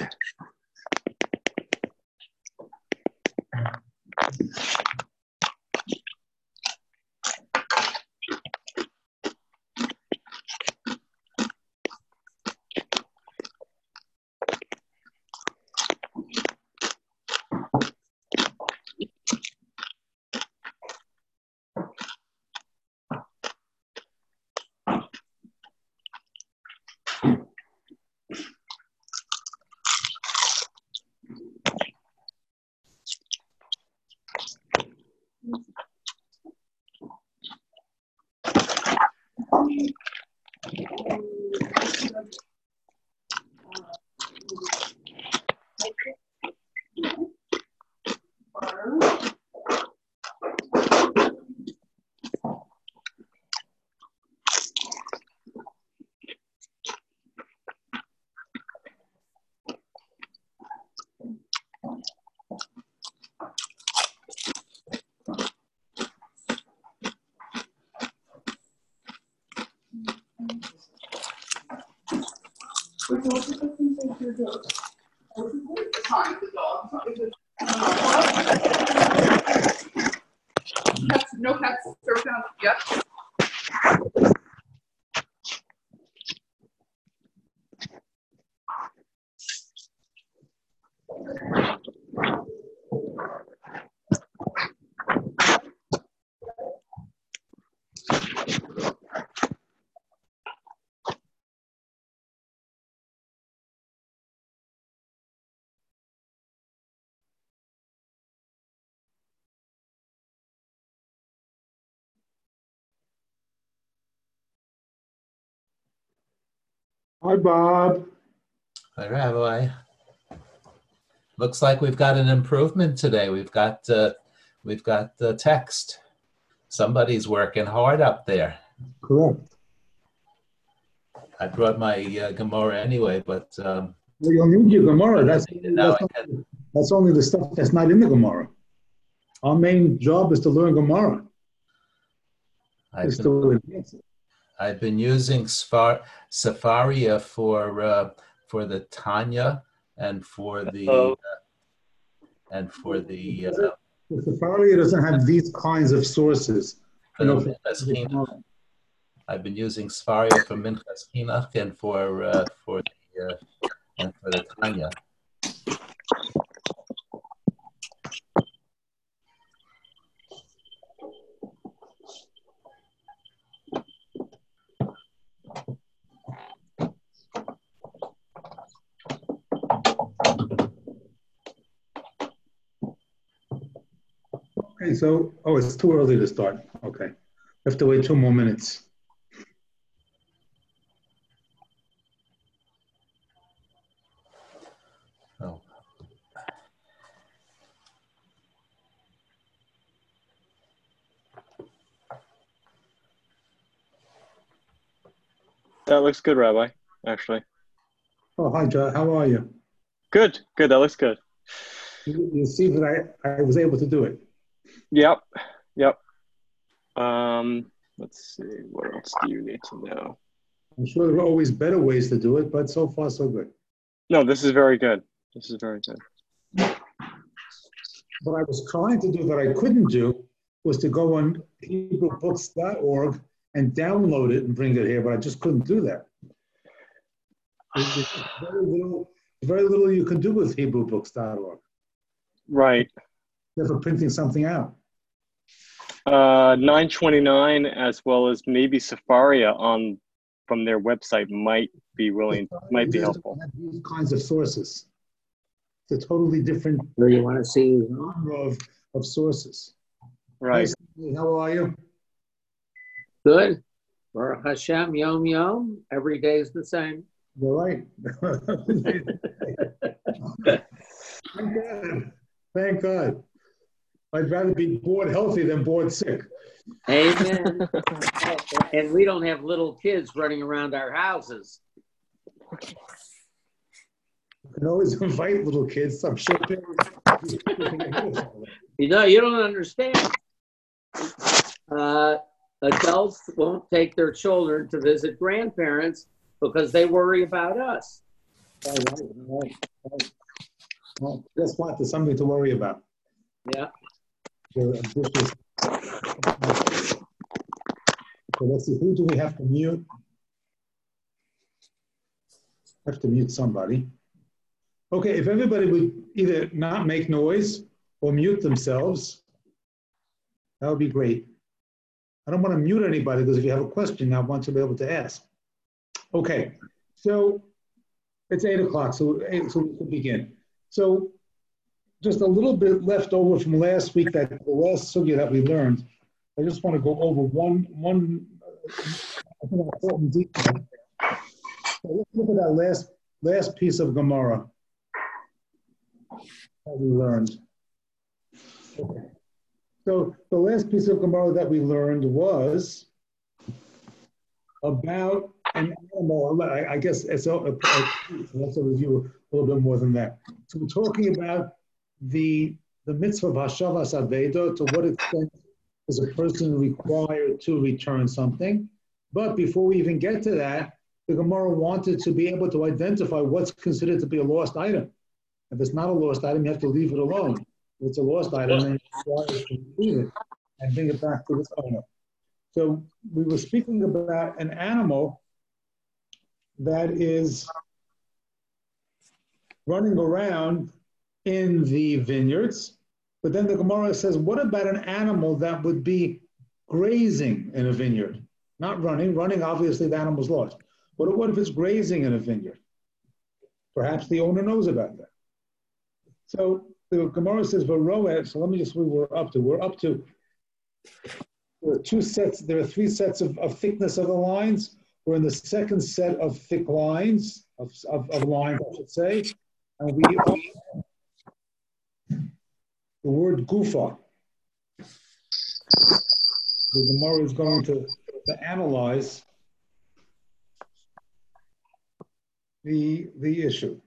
No cats served out yet. Hi, Bob. Hi, Rabbi. Looks like we've got an improvement today. We've got the text. Somebody's working hard up there. Correct. I brought my Gemara anyway, but Well, you'll need your Gemara. That's only the stuff that's not in the Gemara. Our main job is to learn Gemara. I've been using Safaria for the Tanya and for the the Safaria doesn't have these kinds of sources. I've been using Safaria for Minchas Chinuch and for the Tanya. Okay, so, it's too early to start. Okay. We have to wait 2 more minutes. Oh. That looks good, Rabbi, actually. Oh, hi, Joe. How are you? Good. That looks good. You see that I was able to do it. Yep. Let's see. What else do you need to know? I'm sure there are always better ways to do it, but so far, so good. No, this is very good. What I was trying to do that I couldn't do was to go on HebrewBooks.org and download it and bring it here, but I just couldn't do that. There's very little you can do with HebrewBooks.org. Right. Never printing something out. 929 as well as maybe Safaria from their website might be helpful. These kinds of sources. It's a totally different. Where you want to see genre of sources. Right. Hey, how are you? Good. Baruch Hashem, Yom Yom. Every day is the same. You're right. Thank God. I'd rather be bored healthy than bored sick. Amen. And we don't have little kids running around our houses. You can always invite little kids. I'm sure. You don't understand. Adults won't take their children to visit grandparents because they worry about us. Right. guess what? There's something to worry about. Yeah. They're ambitious. So let's see, who do we have to mute? Have to mute somebody. Okay, if everybody would either not make noise or mute themselves, that would be great. I don't want to mute anybody because if you have a question, I want to be able to ask. Okay, so it's 8 o'clock, so we can begin. So just a little bit left over from last week, that the last sugya that we learned. I just want to go over one I think, important detail. So let's look at that last piece of Gemara that we learned. Okay. So the last piece of Gemara that we learned was about an animal. I guess let's review a little bit more than that. So we're talking about the mitzvah of Hashavas Aveda, to what extent is a person required to return something. But before we even get to that, the Gemara wanted to be able to identify what's considered to be a lost item. If it's not a lost item, you have to leave it alone. If it's a lost item, then you're required to leave it and bring it back to its owner. So we were speaking about an animal that is running around in the vineyards, but then the Gemara says, what about an animal that would be grazing in a vineyard? Not running. Running, obviously, the animal's lost. But what if it's grazing in a vineyard? Perhaps the owner knows about that. So the Gemara says, Varoeh, so let me just, we're up to, there are 3 sets of thickness of the lines. We're in the second set of thick lines, of lines, I should say. And we are the word gufa. The Gemara is going to analyze the issue.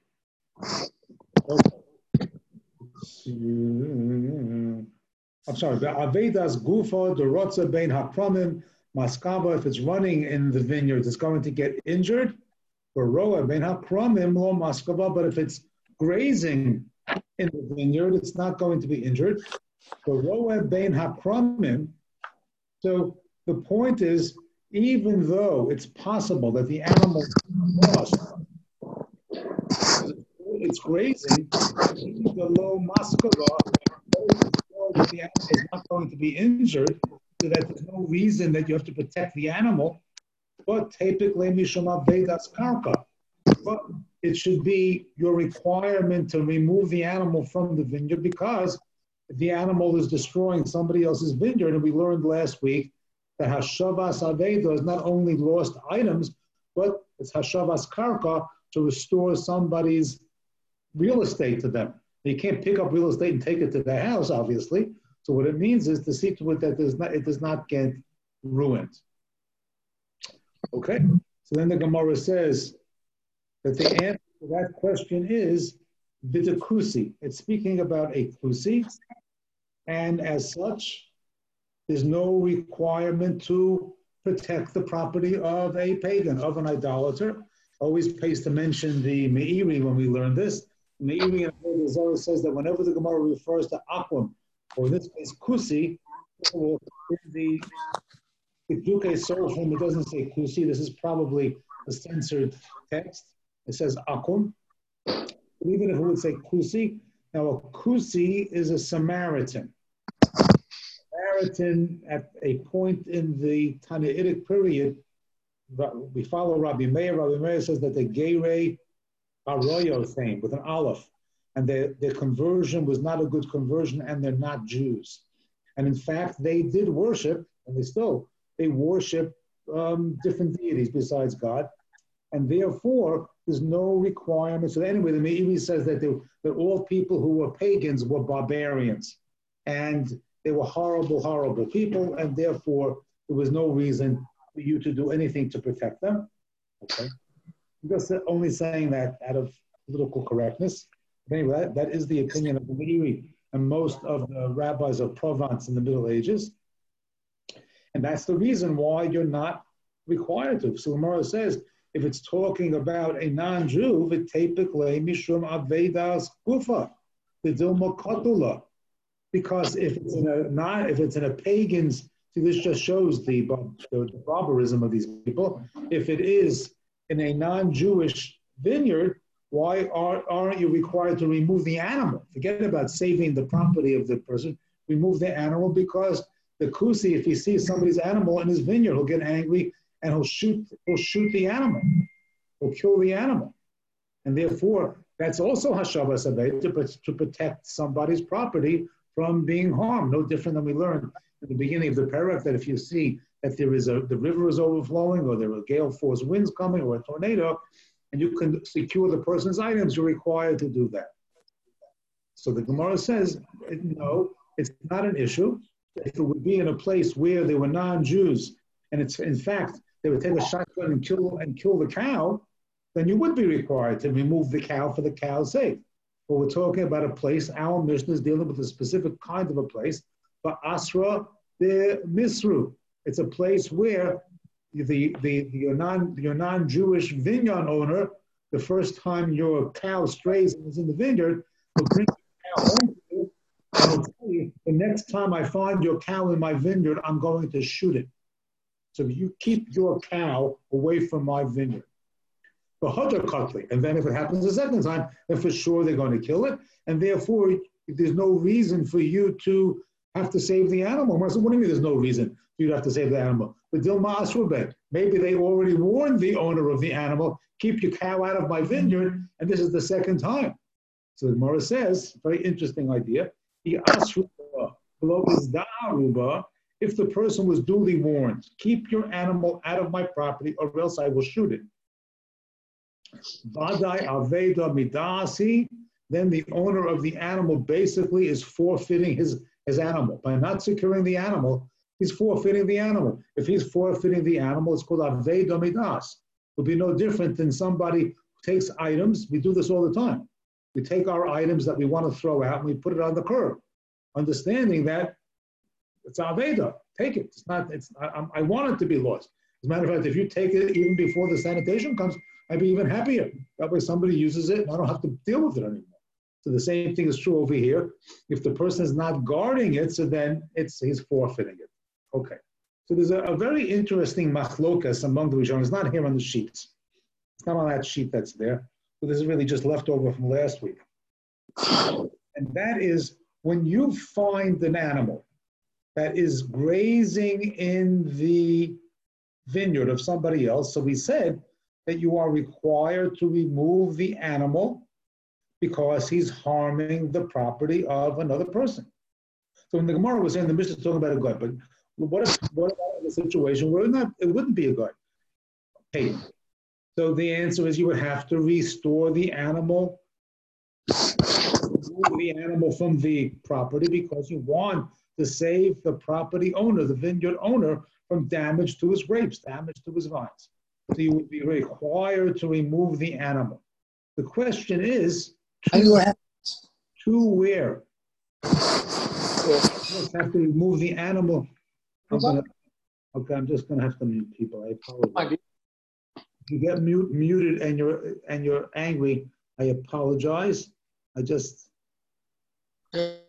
I'm sorry. Avedas gufa derotza bein hakramim maskava. If it's running in the vineyards, it's going to get injured. Baroa bein hakramim lo maskava. But if it's grazing in the vineyard, it's not going to be injured. Baroa bein hakramim. So the point is, even though it's possible that the animal is lost, it's grazing, the low maskava, that the animal is not going to be injured, so that there's no reason that you have to protect the animal, but typically mishum avedas karka. But it should be your requirement to remove the animal from the vineyard, because if the animal is destroying somebody else's vineyard, and we learned last week that Hashavas Aveda is not only lost items, but it's Hashavas Karka, to restore somebody's real estate to them. You can't pick up real estate and take it to their house, obviously. So what it means is to see to it that it does not get ruined. Okay? So then the Gemara says that the answer to that question is Vitakusi. It's speaking about a kusi, and as such, there's no requirement to protect the property of a pagan, of an idolater. Always pays to mention the Meiri when we learn this. Meiri in Avodah Zarah says that whenever the Gemara refers to Akum, or in this case Kusi, or in the Duke Sorghum, it doesn't say Kusi. This is probably a censored text. It says Akum. But even if it would say Kusi, now a Kusi is a Samaritan. Samaritan, at a point in the Tannaitic period, we follow Rabbi Meir. Rabbi Meir says that the Geirei Arroyo thing with an aleph, and their conversion was not a good conversion, and they're not Jews. And in fact, they did worship, and they worship different deities besides God, and therefore there's no requirement. So anyway, the Meiri says that all people who were pagans were barbarians, and they were horrible, horrible people, and therefore there was no reason for you to do anything to protect them. Okay, I'm just only saying that out of political correctness. But anyway, that is the opinion of the Meiri and most of the rabbis of Provence in the Middle Ages, and that's the reason why you're not required to. So Gemara says, if it's talking about a non-Jew, v'tepik le mishum avedas gufa. the Dilma Kotula. Because if it's in a pagan's, see, this just shows the barbarism of these people. If it is in a non-Jewish vineyard, why aren't you required to remove the animal? Forget about saving the property of the person. Remove the animal, because the Kusi, if he sees somebody's animal in his vineyard, he'll get angry and he'll shoot the animal. He'll kill the animal. And therefore, that's also Hashavas Abed, to protect somebody's property from being harmed. No different than we learned in the beginning of the parak, that if you see that the river is overflowing, or there are gale force winds coming, or a tornado, and you can secure the person's items, you're required to do that. So the Gemara says, no, it's not an issue. If it would be in a place where there were non-Jews, and it's in fact they would take a shotgun and kill the cow, then you would be required to remove the cow for the cow's sake. But we're talking about a place. Our Mishnah is dealing with a specific kind of a place, but Asra the Misru. It's a place where your non-Jewish vineyard owner, the first time your cow strays and is in the vineyard, will bring the cow home to you, and will tell you, the next time I find your cow in my vineyard, I'm going to shoot it. So you keep your cow away from my vineyard. And then if it happens a second time, then for sure they're going to kill it. And therefore, there's no reason for you to have to save the animal. I said, what do you mean there's no reason for you to have to save the animal? But Dilma Asrubet, maybe they already warned the owner of the animal, keep your cow out of my vineyard, and this is the second time. So the Gemara says, very interesting idea, if the person was duly warned, keep your animal out of my property or else I will shoot it. Vadai Aveda Midasi, then the owner of the animal basically is forfeiting his animal. By not securing the animal, he's forfeiting the animal. If he's forfeiting the animal, it's called Aveda Midas. It would be no different than somebody who takes items. We do this all the time. We take our items that we want to throw out and we put it on the curb, understanding that it's Aveda. Take it. I want it to be lost. As a matter of fact, if you take it even before the sanitation comes, I'd be even happier. That way somebody uses it and I don't have to deal with it anymore. So the same thing is true over here. If the person is not guarding it, so then he's forfeiting it. Okay. So there's a very interesting machlokas among the Rishonim. It's not here on the sheets. It's not on that sheet that's there. So this is really just left over from last week. And that is when you find an animal that is grazing in the vineyard of somebody else. So we said that you are required to remove the animal because he's harming the property of another person. So when the Gemara was saying the Mishnah is talking about a guy, but what about the situation where it wouldn't be a guy? Okay. So the answer is you would have to restore the animal, remove the animal from the property because you want to save the property owner, the vineyard owner, from damage to his grapes, damage to his vines. So you would be required to remove the animal. The question is, to where? So you just have to remove the animal. I'm just going to have to mute people. I apologize. If you get muted and you're angry, I apologize. The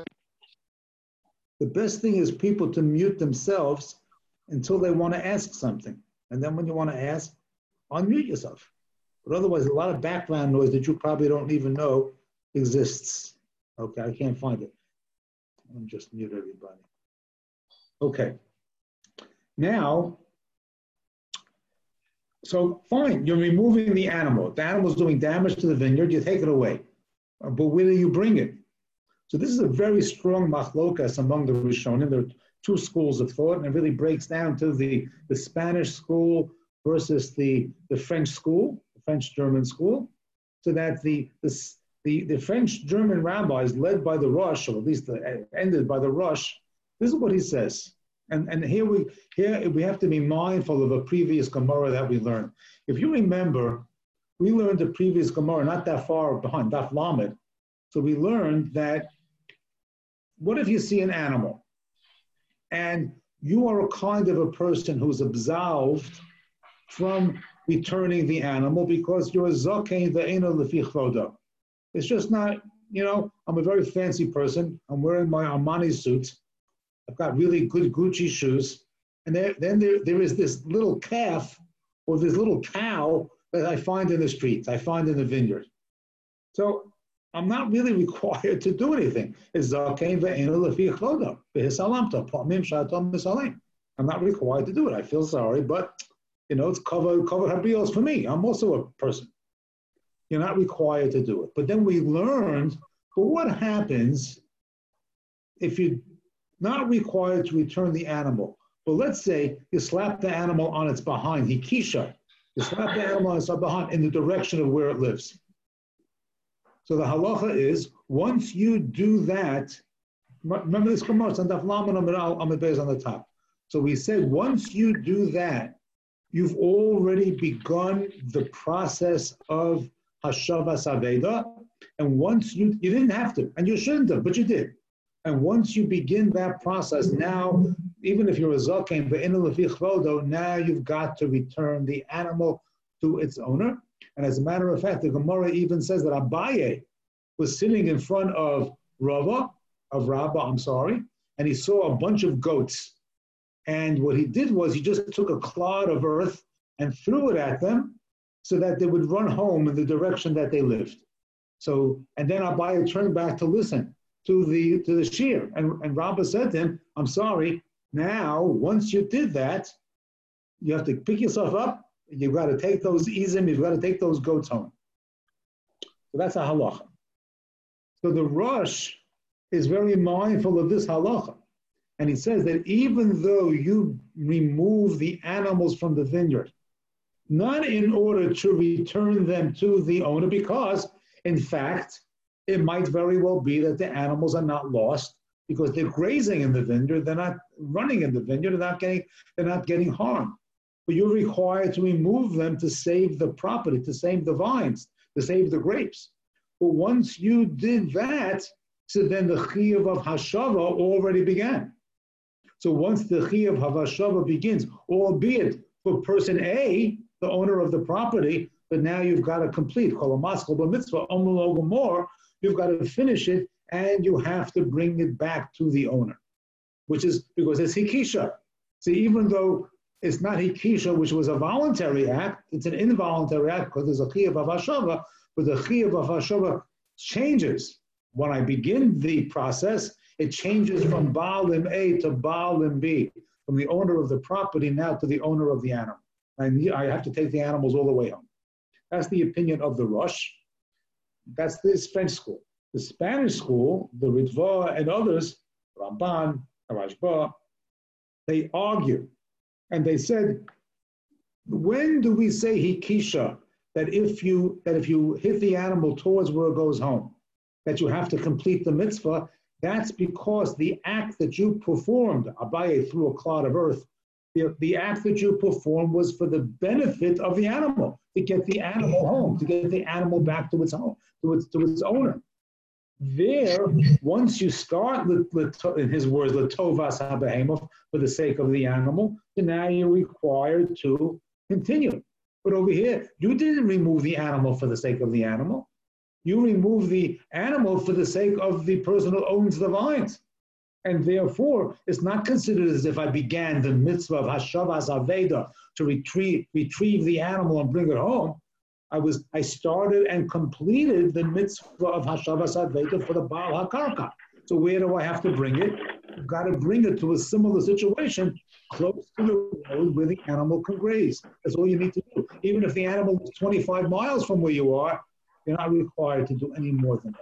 best thing is people to mute themselves until they want to ask something. And then when you want to ask, unmute yourself. But otherwise, a lot of background noise that you probably don't even know exists. Okay, I can't find it. I'll just mute everybody. Okay. Now, so fine, you're removing the animal. The animal's doing damage to the vineyard, you take it away. But where do you bring it? So this is a very strong machlokas among the Rishonim. There are two schools of thought, and it really breaks down to the Spanish school versus the French school, the French-German school, so that the French-German rabbis, led by the Rosh, or at least ended by the Rosh, this is what he says. And here we have to be mindful of a previous Gemara that we learned. If you remember, we learned a previous Gemara not that far behind, Daf Lamed. So we learned that what if you see an animal and you are a kind of a person who's absolved from returning the animal because you're a zakein ve'eno lefi chodo. It's just not I'm a very fancy person. I'm wearing my Armani suit. I've got really good Gucci shoes. And then there is this little calf or this little cow that I find in the streets, I find in the vineyard. So I'm not really required to do anything. I'm not required to do it. I feel sorry, but it's covered habrios for me. I'm also a person. You're not required to do it. But then we learned, but what happens if you're not required to return the animal? But let's say you slap the animal on its behind, hikisha. You slap the animal on its behind in the direction of where it lives. So the halacha is, once you do that, remember this Gemara, it's on Daf Lamed Amud Beis on the top. So we said, once you do that, you've already begun the process of Hashavas Aveda. And once you didn't have to, and you shouldn't have, but you did. And once you begin that process, now, even if you're a zaken, now you've got to return the animal to its owner. And as a matter of fact, the Gemara even says that Abaye was sitting in front of Rabbah, and he saw a bunch of goats. And what he did was he just took a clod of earth and threw it at them so that they would run home in the direction that they lived. So, and then Abaye turned back to listen to the shear. And Rabbah said to him, I'm sorry, now, once you did that, you have to pick yourself up. You've got to take those izim, you've got to take those goats home. So that's a halacha. So the Rosh is very mindful of this halacha. And he says that even though you remove the animals from the vineyard, not in order to return them to the owner, because in fact, it might very well be that the animals are not lost because they're grazing in the vineyard, they're not running in the vineyard, they're not getting harmed. But you're required to remove them to save the property, to save the vines, to save the grapes. But once you did that, so then the chiyuv of hashava already began. So once the chiyuv of hashava begins, albeit for person A, the owner of the property, but now you've got to complete kol hamaskal b'mitzvah amul more. You've got to finish it, and you have to bring it back to the owner, which is because it's hikisha. So even though it's not hikisha, which was a voluntary act, it's an involuntary act because there's a chiyuv of hashava, but the chiyuv of hashava changes. When I begin the process, it changes from Baalim A to Baalim B, from the owner of the property now to the owner of the animal. And I have to take the animals all the way home. That's the opinion of the Rosh. That's this French school. The Spanish school, the Ritva and others, Ramban, Rashba, they argue. And they said, when do we say hikisha, that if you hit the animal towards where it goes home, that you have to complete the mitzvah? That's because the act that you performed, Abaye threw a clod of earth, the act that you performed was for the benefit of the animal, to get the animal home, to get the animal back to its home, to its owner. There, once you start, in his words, l'tovas habehemoth, for the sake of the animal, then now you're required to continue. But over here, you didn't remove the animal for the sake of the animal. You remove the animal for the sake of the person who owns the vines. And therefore, it's not considered as if I began the mitzvah of Hashavas Aveda to retrieve the animal and bring it home. I started and completed the mitzvah of Hashavas Aveda for the Baal HaKarka. So where do I have to bring it? You've got to bring it to a similar situation close to the road where the animal can graze. That's all you need to do. Even if the animal is 25 miles from where you are, you're not required to do any more than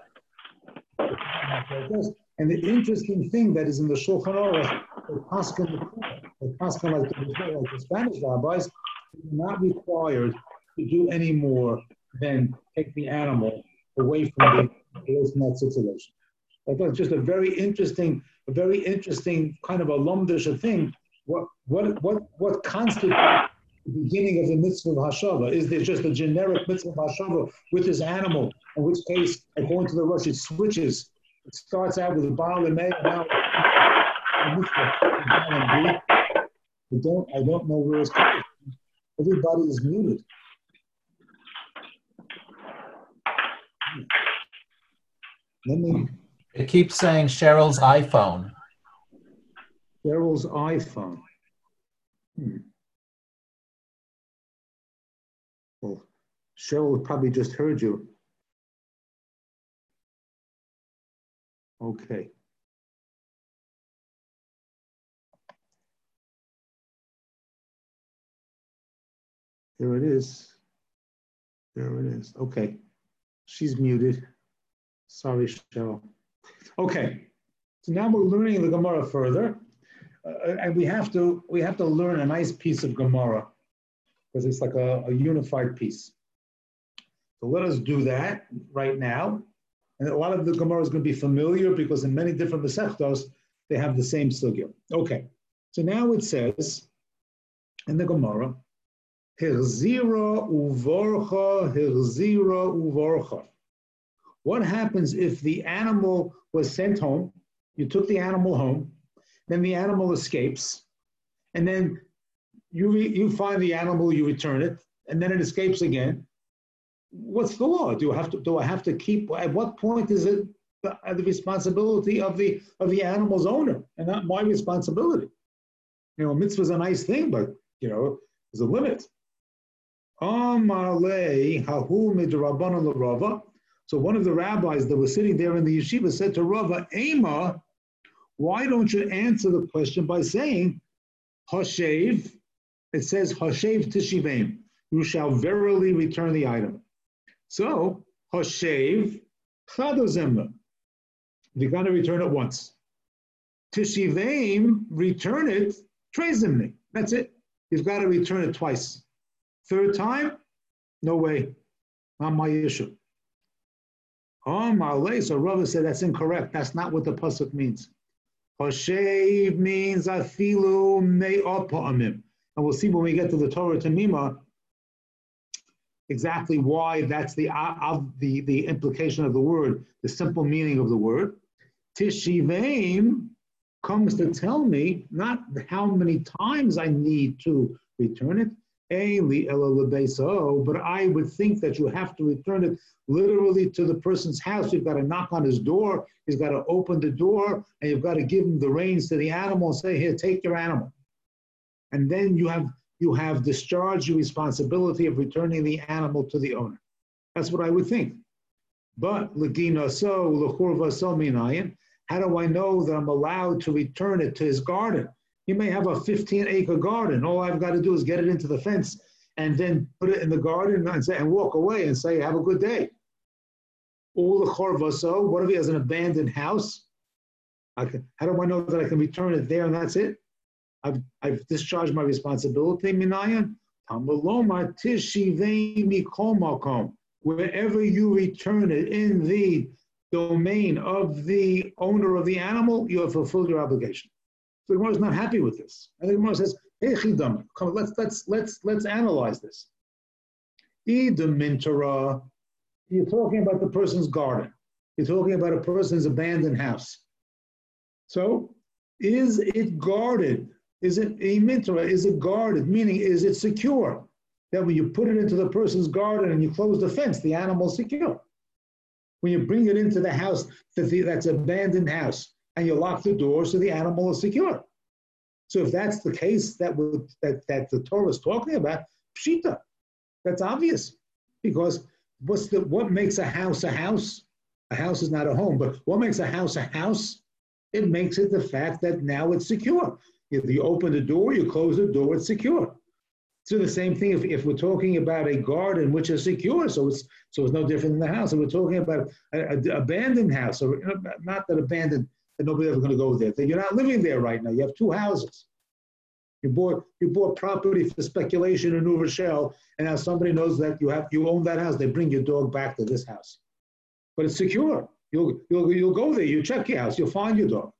that. And the interesting thing that is in the Shulchan Aruch, the Paskin like the Spanish rabbis, are not required to do any more than take the animal away from that situation. I thought it's just a very interesting kind of a lumdish thing. What constitutes the beginning of the mitzvah of Hashava? Is there just a generic mitzvah of Hashava with this animal? In which case, according to the Rosh, it switches. It starts out with a Baal and May, now a mitzvah of Baal and B. I don't know where it's coming from. Everybody is muted. Let me, It keeps saying Cheryl's iPhone. Cheryl's iPhone. Well, Cheryl probably just heard you. Okay. There it is. There it is. Okay. She's muted. Sorry, Cheryl. Okay. So now we're learning the Gemara further. And we have to learn a nice piece of Gemara because it's like a unified piece. So let us do that right now. And a lot of the Gemara is going to be familiar because in many different Masechtos, they have the same sugya. Okay. So now it says in the Gemara, Hirzira uvorcha, hirzira uvorcha. What happens if the animal was sent home? You took the animal home, then the animal escapes, and then you find the animal, you return it, and then it escapes again. What's the law? Do I have to keep? At what point is it the responsibility of the animal's owner and not my responsibility? You know, a mitzvah is a nice thing, but you know, there's a limit. So one of the rabbis that was sitting there in the yeshiva said to Rava, Ema, why don't you answer the question by saying, Hashev, it says, Hashev Tishivim, you shall verily return the item. So, Hashev, Chadozemna, you're going to return it once. Tishivim, return it, Trezimni, that's it. You've got to return it twice. Third time, no way, not my issue. So Rava said that's incorrect. That's not what the pasuk means. Hashev means afilu me'ot pa'amim. And we'll see when we get to the Torah Tamima exactly why that's the implication of the word, the simple meaning of the word. Tishivim comes to tell me not how many times I need to return it, but I would think that you have to return it literally to the person's house. You've got to knock on his door. He's got to open the door, and you've got to give him the reins to the animal and say, "Here, take your animal." And then you have discharged your responsibility of returning the animal to the owner. That's what I would think. But l'gina so l'churva so minayin. How do I know that I'm allowed to return it to his garden? You may have a 15-acre garden. All I've got to do is get it into the fence and then put it in the garden and walk away and say, have a good day. All the chorvaso, what if he has an abandoned house? How do I know that I can return it there and that's it? I've discharged my responsibility, minayan. Wherever you return it in the domain of the owner of the animal, you have fulfilled your obligation. So the Gemara is not happy with this. And the Gemara says, "Hey, Chidam, come, let's analyze this. Idamintara, you're talking about the person's garden. You're talking about a person's abandoned house. So, is it guarded? Is it a mintara? Is it guarded? Meaning, is it secure? That when you put it into the person's garden and you close the fence, the animal's secure. When you bring it into the house that's an abandoned house, and you lock the door so the animal is secure. So if that's the case that the Torah is talking about, pshita, that's obvious. Because what makes a house a house? A house is not a home, but what makes a house a house? It makes it the fact that now it's secure. If you open the door, you close the door, it's secure. So the same thing if we're talking about a garden which is secure, so it's no different than the house. If we're talking about an abandoned house, or not that abandoned, that nobody's ever going to go there. You're not living there right now. You have two houses. You bought property for speculation in New Rochelle, and now somebody knows that you own that house. They bring your dog back to this house, but it's secure. You'll go there. You check your house. You'll find your dog.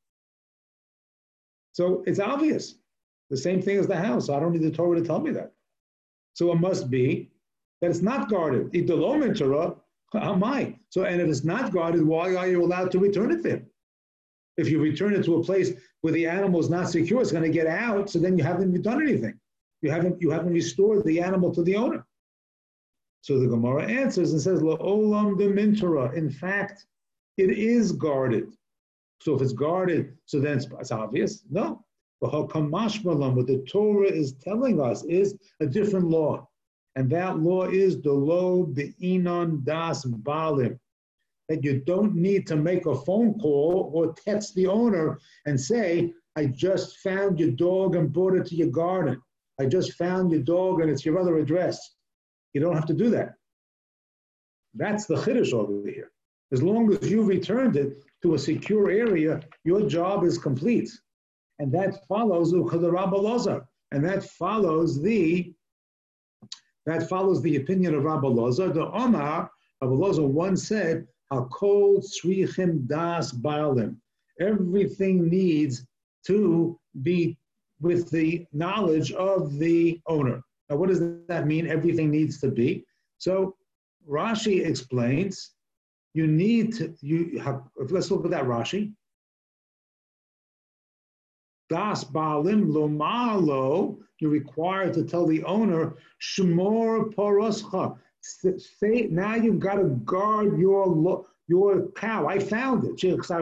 So it's obvious. The same thing as the house. I don't need the Torah to tell me that. So it must be that it's not guarded. So, and if it's not guarded, why are you allowed to return it there? If you return it to a place where the animal is not secure, it's going to get out, so then you haven't done anything. You haven't restored the animal to the owner. So the Gemara answers and says, La'olam de mintara. In fact, It is guarded. So if it's guarded, so then it's obvious. No. But what the Torah is telling us is a different law. And that law is the lo be'inon das balim. That you don't need to make a phone call or text the owner and say, I just found your dog and brought it to your garden. I just found your dog and it's your other address. You don't have to do that. That's the chiddush over here. As long as you returned it to a secure area, your job is complete. And that follows the Rabbi Elazar. And that follows the opinion of Rabbi Elazar. The Omar, Rabbi Elazar once said, Hakol tzrichim das baalim. Everything needs to be with the knowledge of the owner. Now, what does that mean? Everything needs to be. So Rashi explains, let's look at that Rashi. Das baalim lo ma'alo, you're required to tell the owner, shmor paroscha. Say, now you've got to guard your cow. I found it.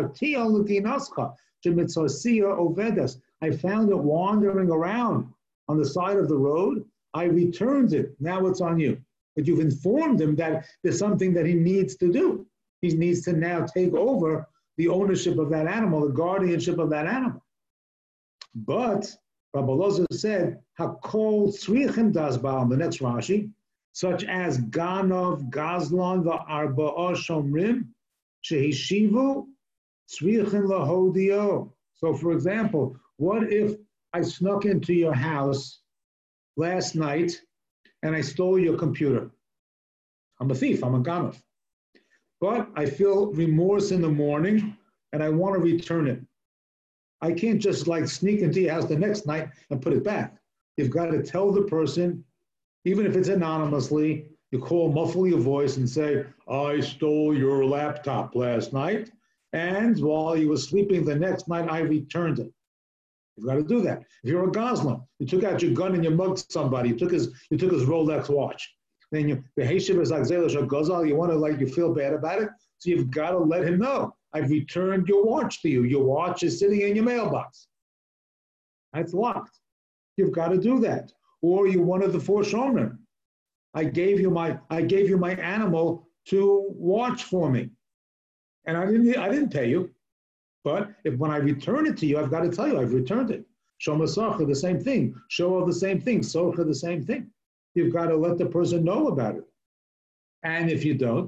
I found it wandering around on the side of the road. I returned it. Now it's on you. But you've informed him that there's something that he needs to do. He needs to now take over the ownership of that animal, the guardianship of that animal. But Rabbi Elazar said, Hakol tzrichim das ba'al, the next Rashi, such as Ganov, Gazlan, the Arba'a Shomrim, Shehishivu, tzrichim lahodio. So for example, what if I snuck into your house last night and I stole your computer? I'm a thief, I'm a Ganov. But I feel remorse in the morning and I want to return it. I can't just like sneak into your house the next night and put it back. You've got to tell the person, even if it's anonymously, you call, muffle your voice and say, I stole your laptop last night, and while you were sleeping the next night, I returned it. You've got to do that. If you're a Gosling, you took out your gun and you mugged somebody, you took his Rolex watch. Then you want to you feel bad about it, so you've got to let him know. I've returned your watch to you. Your watch is sitting in your mailbox. It's locked. You've got to do that. Or you're one of the four shomrim. I gave you my animal to watch for me, and I didn't pay you. But when I return it to you, I've got to tell you I've returned it. Shoma Sacha, the same thing. Shoah, the same thing. Socha, the same thing. You've got to let the person know about it. And if you don't,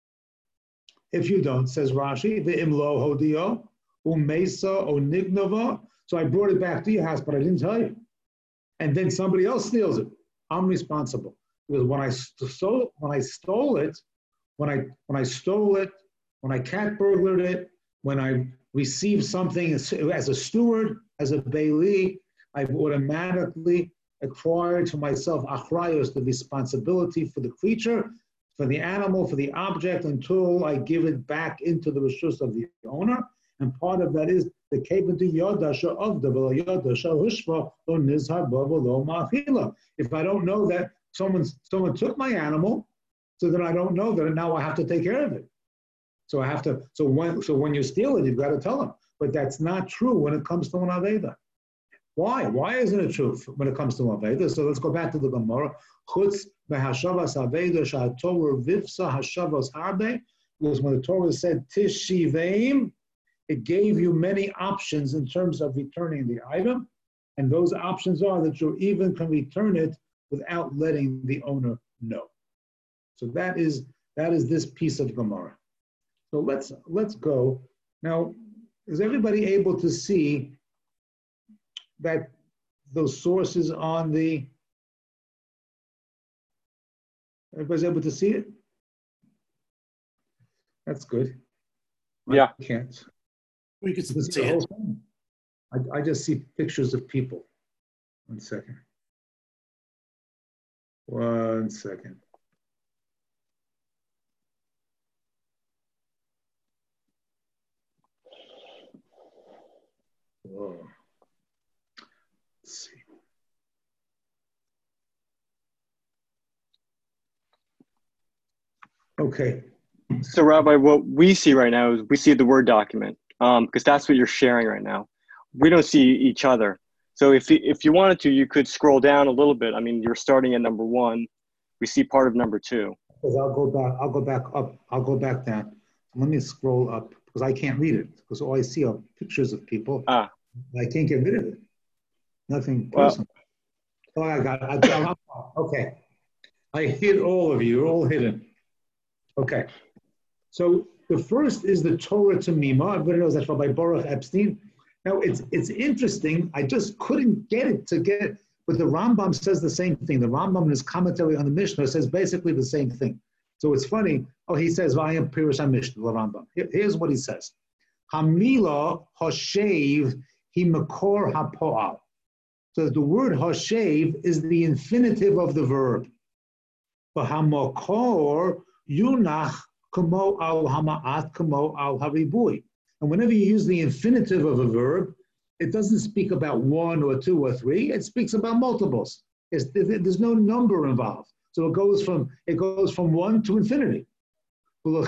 says Rashi, ve'imlo hodio, umesa o nignova. So I brought it back to your house, but I didn't tell you. And then somebody else steals it. I'm responsible. Because when I stole it, when I cat burglared it, when I received something as a steward, as a bailee, I've automatically acquired to myself achrayos, the responsibility for the creature, for the animal, for the object, until I give it back into the reshus of the owner. And part of that is the kevinti yodasha of the yodasha hushva lo nizhar bava lo ma'achila. If I don't know that someone took my animal, so then I don't know that now I have to take care of it. So I have to. So when you steal it, you've got to tell them. But that's not true when it comes to an aveda. Why? Why isn't it true when it comes to aveda? So let's go back to the Gemara. Chutz behashavas aveda sha'torah vivsa hashavas harbe. Because when the Torah said tishiveim, it gave you many options in terms of returning the item, and those options are that you even can return it without letting the owner know. So that is this piece of Gemara. So let's go now. Is everybody able to see that those sources on the? Everybody's able to see it. That's good. Yeah. I can't. We can see it. I just see pictures of people. 1 second. 1 second. Whoa. Let's see. Okay. So Rabbi, what we see right now is we see the Word document because that's what you're sharing right now. We don't see each other. So if you wanted to, you could scroll down a little bit. I mean, you're starting at number 1. We see part of number 2. Because I'll go back up. I'll go back down. Let me scroll up because I can't read it because all I see are pictures of people. I can't get rid of it. Nothing personal. Oh, I got it. Okay. I hid all of you. You're all hidden. Okay. So the first is the Torah Tamima. Everybody knows that's by Baruch Epstein. Now it's interesting. I just couldn't get it but the Rambam says the same thing. The Rambam in his commentary on the Mishnah says basically the same thing. So it's funny. Oh, he says Vayam Pirush HaMishnah, the Rambam. Here's what he says: Hamila Hoshev Hi Makor HaPo'al. So the word Hoshev is the infinitive of the verb. V'hamakor Yunach Kamo Al Hama'at Kamo Al Haribui. And whenever you use the infinitive of a verb, it doesn't speak about 1 or 2 or 3. It speaks about multiples. There's no number involved. So it goes from 1 to infinity. That's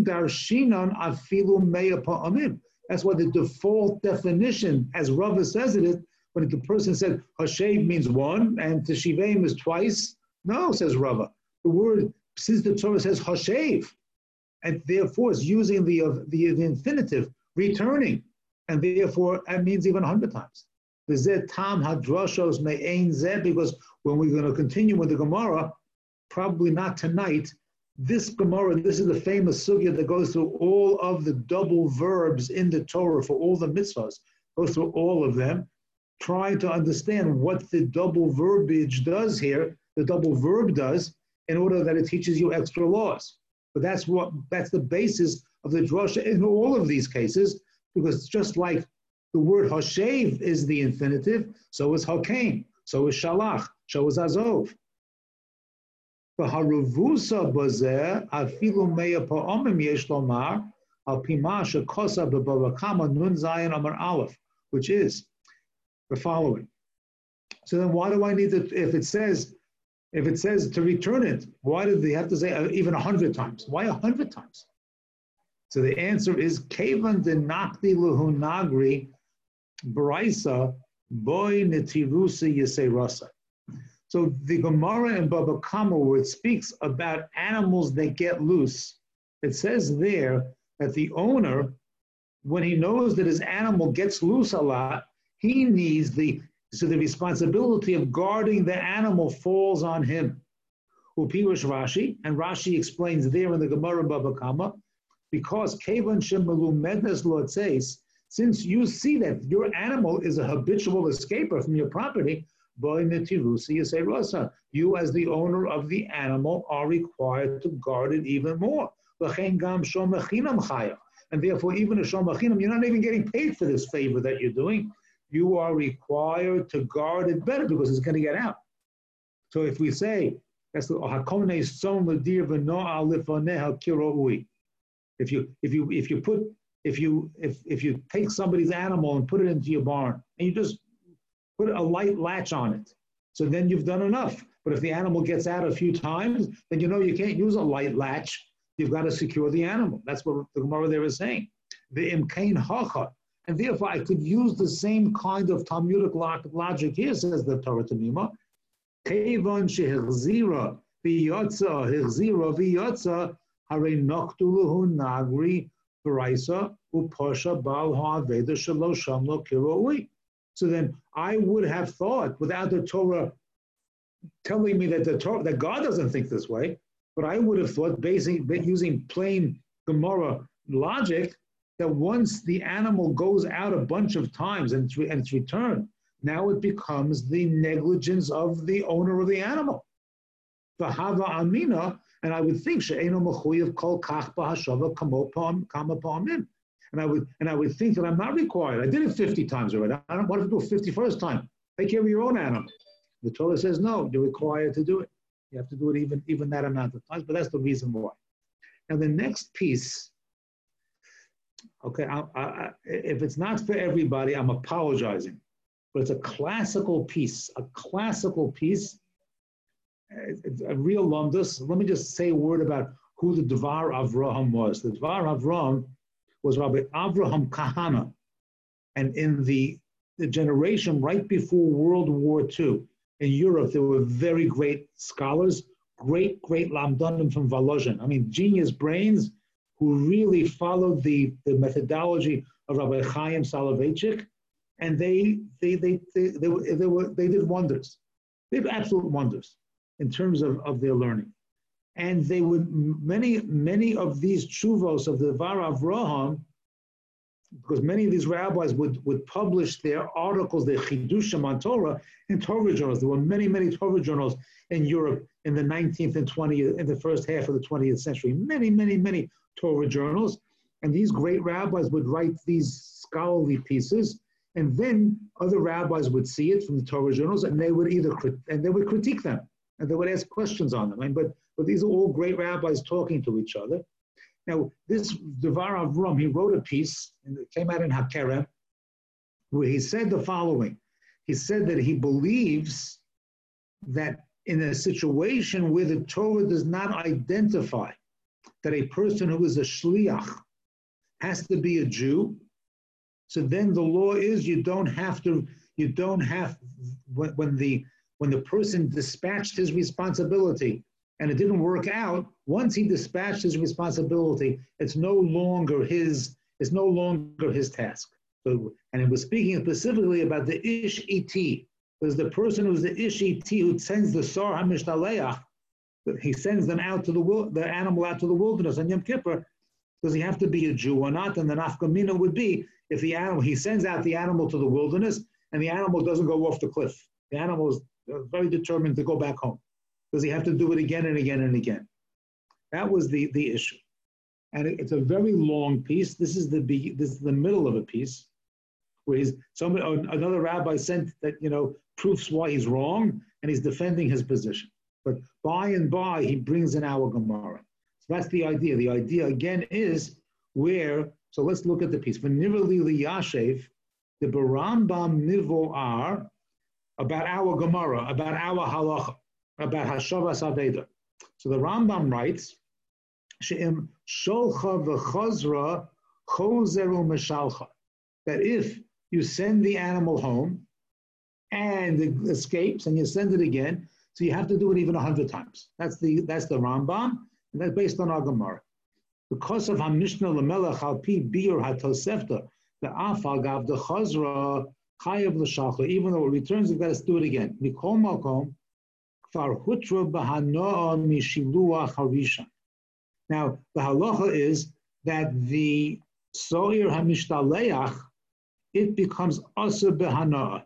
why the default definition, as Rava says it is, when the person said Hashev means 1 and Teshivim is twice. No, says Rava. The word, since the Torah says Hashev, and therefore it's using the infinitive, returning, and therefore that means even 100 times. Because when we're going to continue with the Gemara, probably not tonight, this Gemara, this is the famous sugya that goes through all of the double verbs in the Torah for all the mitzvahs, goes through all of them, trying to understand what the double verbiage does here, the double verb does, in order that it teaches you extra laws. But that's the basis of the drasha in all of these cases, because just like the word Hashev is the infinitive, so is Hakeim, so is Shalach, so is Azov. V'haruvusa bazeh afilu meya pa'omim yesh lomar al pima shekosa b'barakama nun zayin amar aleph, which is the following. So then why do I need to, if it says to return it, why did they have to say even 100 times? Why 100 times? So the answer is Kevan de Nakti Luhu Nagri Braisa Boy Netirusa Yesei Rasa. So the Gemara in Baba Kama, where it speaks about animals that get loose, it says there that the owner, when he knows that his animal gets loose a lot, he needs the responsibility of guarding the animal falls on him. Upirush Rashi, and Rashi explains there in the Gemara in Baba Kama, because Kevan Shemalu Mednes Lord says, since you see that your animal is a habitual escaper from your property, you as the owner of the animal are required to guard it even more. And therefore, even a shomachinam, you're not even getting paid for this favor that you're doing. You are required to guard it better because it's going to get out. So if we say, that's the if you take somebody's animal and put it into your barn and you just put a light latch on it, so then you've done enough. But if the animal gets out a few times, then you know you can't use a light latch. You've got to secure the animal. That's what the Gemara there is saying. The imkain hacha. And therefore I could use the same kind of Talmudic logic here, says the Torah Tamima. Kevon shehechzira v'yotza, hechzira v'yotza, harei noktuluhu nagri v'raisa u'posha bal ha'aveda shelo shamlo kiroi. So then I would have thought, without the Torah telling me that God doesn't think this way, but I would have thought, using plain Gemara logic, that once the animal goes out a bunch of times and it's returned, now it becomes the negligence of the owner of the animal. V'hava amina, and I would think she'eno mechuyev kol kach b'hashava kama pa'amim. And I would think that I'm not required. I did it 50 times already. I don't want to do it 51st time. Take care of your own animal. The Torah says no, you're required to do it. You have to do it even that amount of times, but that's the reason why. Now the next piece, okay, if it's not for everybody, I'm apologizing, but it's a classical piece. It's a real lumdus. Let me just say a word about who the Dvar Avraham was. The Dvar Avraham was Rabbi Avraham Kahana. And in the generation right before World War II in Europe, there were very great scholars, great Lamdanim from Volozhin. I mean, genius brains who really followed the methodology of Rabbi Chaim Soloveitchik, and they did wonders. They did absolute wonders in terms of their learning. And they would, many of these tshuvos of the Dvar Avraham, because many of these rabbis would publish their articles, their chidushim on Torah, in Torah journals. There were many Torah journals in Europe in the 19th and 20th, in the first half of the 20th century. Many Torah journals. And these great rabbis would write these scholarly pieces, and then other rabbis would see it from the Torah journals, and they would critique them, and they would ask questions on them. But these are all great rabbis talking to each other. Now, this Dvar Avraham, he wrote a piece, and it came out in HaKerem, where he said the following. He said that he believes that in a situation where the Torah does not identify that a person who is a shliach has to be a Jew, so then the law is when the person dispatched his responsibility and it didn't work out, once he dispatched his responsibility, it's no longer his task. So, and it was speaking specifically about the ish iti. There's the person who's the ish iti who sends the sar hamishtaleyach. He sends them out to the animal out to the wilderness on Yom Kippur. Does he have to be a Jew or not? And the nafkamina would be if he sends out the animal to the wilderness and the animal doesn't go off the cliff. The animal is very determined to go back home. Does he have to do it again and again and again? That was the issue. And it's a very long piece. This is the middle of a piece where another rabbi sent that, proofs why he's wrong, and he's defending his position. But by and by, he brings in our Gemara. So that's the idea. The idea, again, is so let's look at the piece. For Nivali Liyashev, the Barambam Nivoar, about our Gemara, about our halacha, about Hashavas Aveda. So the Rambam writes, She'im sholcha v'chazra chozeru meshalcha, that if you send the animal home and it escapes and you send it again, so you have to do it even 100 times. That's the Rambam, and that's based on our Gemara. Because of HaMishnah L'melech al pi biur hatosefta, the afal gav the chazra chayav l'shalcha, even though it returns, you've got to do it again. Mikol makom kfar hutra b'hanoah mishiluach harisha. Now, the halacha is that the so'ir hamishtaleyach, it becomes asa b'hanoah.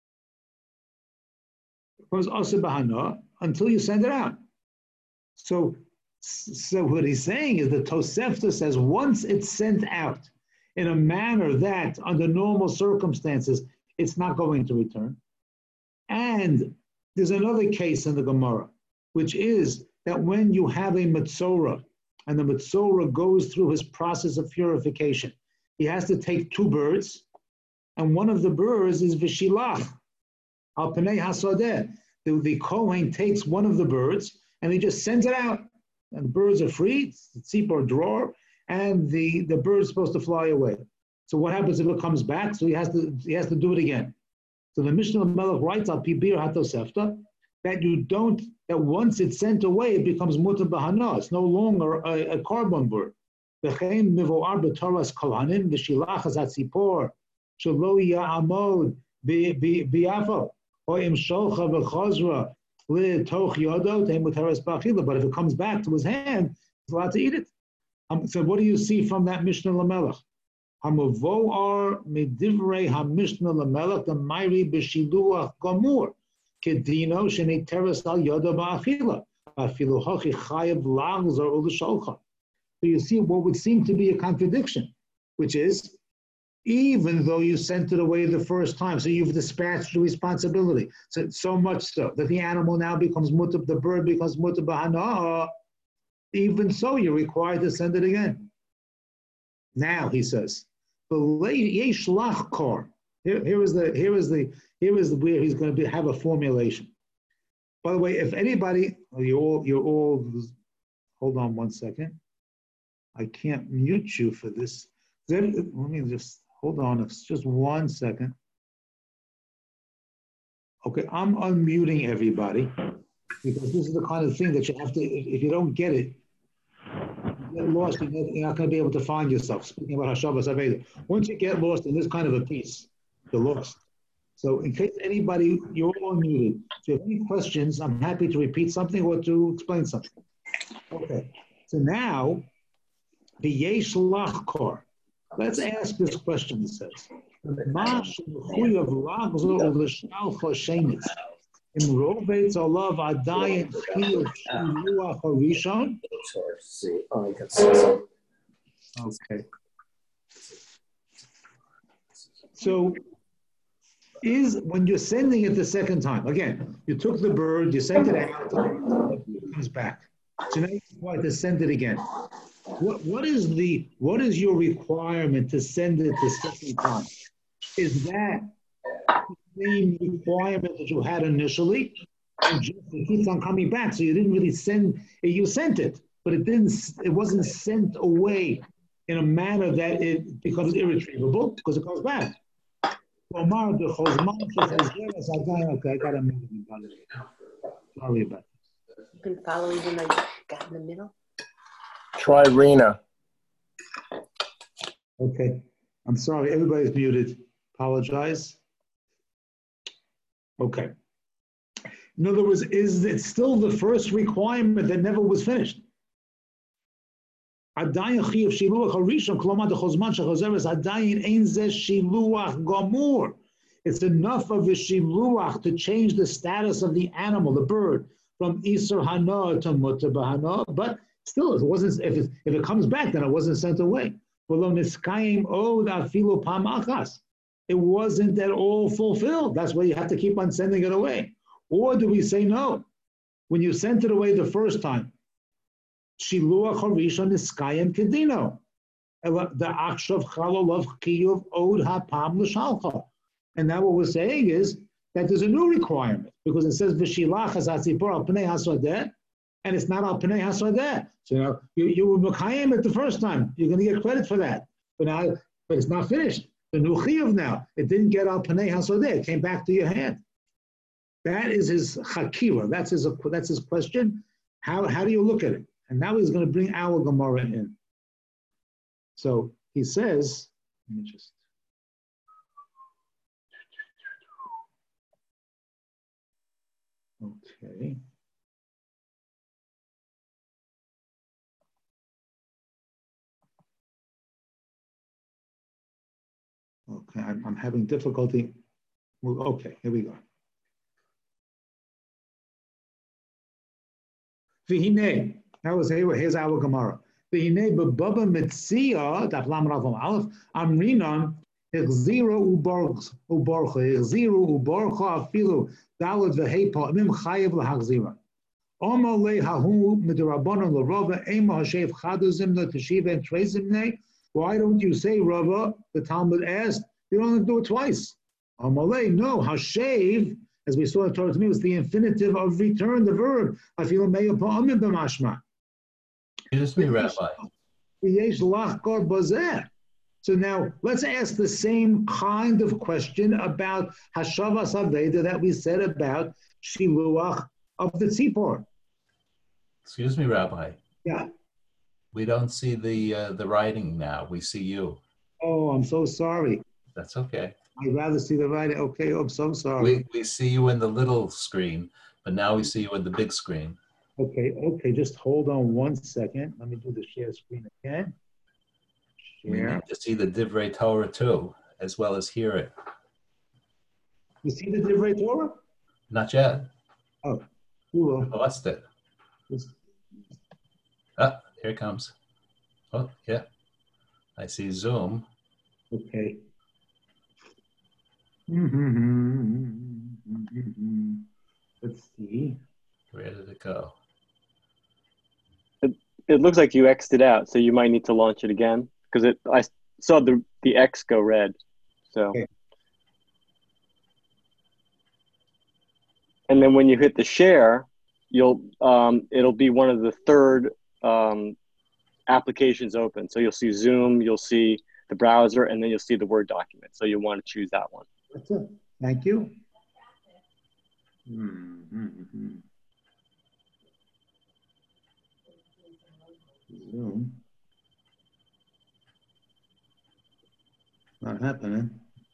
It becomes asa b'hanoah until you send it out. So what he's saying is the Tosefta says once it's sent out in a manner that under normal circumstances it's not going to return. And there's another case in the Gemara, which is that when you have a Metzorah, and the Metzorah goes through his process of purification, he has to take 2 birds, and one of the birds is Vishilach, Al Pnei Hasadeh. The Kohen takes one of the birds, and he just sends it out. And the birds are free, it's tzipor drawer, and the bird's supposed to fly away. So what happens if it comes back? So he has to do it again. So the Mishnah Melech writes al pi bir hatosefta that once it's sent away, it becomes mutar b'hana. It's no longer a carbon bird. V'chein mivoar b'toras kolanim v'shilachas hatzipor shelo ya'amod b'yafo or im sholcha v'chazra. But if it comes back to his hand, he's allowed to eat it. So what do you see from that Mishnah Lamelech? Hamavoar medivrei haMishnah Lamelech the Mayri b'shiluach gamur kedino shenei teres al yoda ba'achila afilu hachi chayav lagzar u'l'sholcha. So you see what would seem to be a contradiction, which is even though you sent it away the first time, so you've dispatched the responsibility. So much so that the animal now becomes mutar, the bird becomes mutar b'hana. Even so, you're required to send it again. Now he says, yesh lach kor. Here is where he's going to have a formulation. By the way, if anybody, you're all hold on one second. I can't mute you for this. Let me just, hold on, it's just 1 second. Okay, I'm unmuting everybody because this is the kind of thing that you have to, if you don't get it, you get lost, you're not going to be able to find yourself. Speaking about Hashavas Aveda. Once you get lost in this kind of a piece, you're lost. So in case anybody, you're all unmuted. If you have any questions, I'm happy to repeat something or to explain something. Okay, so now, the Yesh Lachkor. Let's ask this question, it says. Ma shechuyav lachzor u'lishal choshenis. Im rovetz olav adayin chiyuv shiluach harishon. Okay. So, when you're sending it the second time, again, you took the bird, you sent it out, it comes back. So now you want to send it again. What is your requirement to send it the second time? Is that the same requirement that you had initially? And just it keeps on coming back. So you didn't really you sent it, but it wasn't sent away in a manner that it becomes irretrievable because it comes back. Okay, I got a minute. Sorry about that. You can follow even though you got in the middle. Try Rena. Okay. I'm sorry. Everybody's muted. Apologize. Okay. In other words, is it still the first requirement that never was finished? It's enough of a shiluach to change the status of the animal, the bird, from Isur Hana to Mutar B'Hana, but still, if it comes back, then it wasn't sent away. It wasn't at all fulfilled. That's why you have to keep on sending it away. Or do we say no? When you sent it away the first time, Shiluach Harishon Niskayim Kedino. The Akshav Chalolav Kiyuv Od Hapam L'Shalcha. And now what we're saying is that there's a new requirement because it says V'shilach Hasatzipor Al Pnei Hasodeh, and it's not Al Pnei Hasodeh. So you were Mekayim it the first time. You're going to get credit for that. But it's not finished. The new Chiyuv now, it didn't get Al Pnei Hasodeh. It came back to your hand. That is his Chakira. That's his question. How do you look at it? And now he's going to bring our Gemara in. So he says, let me just. Okay. Okay, I'm having difficulty. Well, okay, here we go. V'hinei. Here's our Gemara. V'hinei b'baba metzia daf lam rav aleph amrinon exziru uborcha afilu dalad v'heipa imim chayev lahachzira. Omer le hahu midrabanon l'rava ema hashev chadu zimna teshiva and trei zimnei. Why don't you say, Rava? The Talmud asked. You don't have to do it twice. Omer le, no, hashev. As we saw in Torah to me, was the infinitive of return, the verb. Afilu meya pa'amim b'mashma. Excuse me, Rabbi. So now let's ask the same kind of question about Hashavas Aveda that we said about Shiluach of the Tzipor. Excuse me, Rabbi. Yeah. We don't see the writing now. We see you. Oh, I'm so sorry. That's okay. I'd rather see the writing. Okay, I'm so sorry. We see you in the little screen, but now we see you in the big screen. Okay, just hold on 1 second. Let me do the share screen again. We need to see the Divrei Torah too, as well as hear it. You see the Divrei Torah? Not yet. Oh, you will. I lost it. Here it comes. Oh, yeah. I see Zoom. Okay. Let's see. Where did it go? It looks like you X'd it out, so you might need to launch it again because I saw the X go red. So, okay. And then when you hit the share, it'll be one of the third applications open. So you'll see Zoom, you'll see the browser, and then you'll see the Word document. So you'll want to choose that one. That's it. Thank you. Mm-hmm. Zoom. Not happening.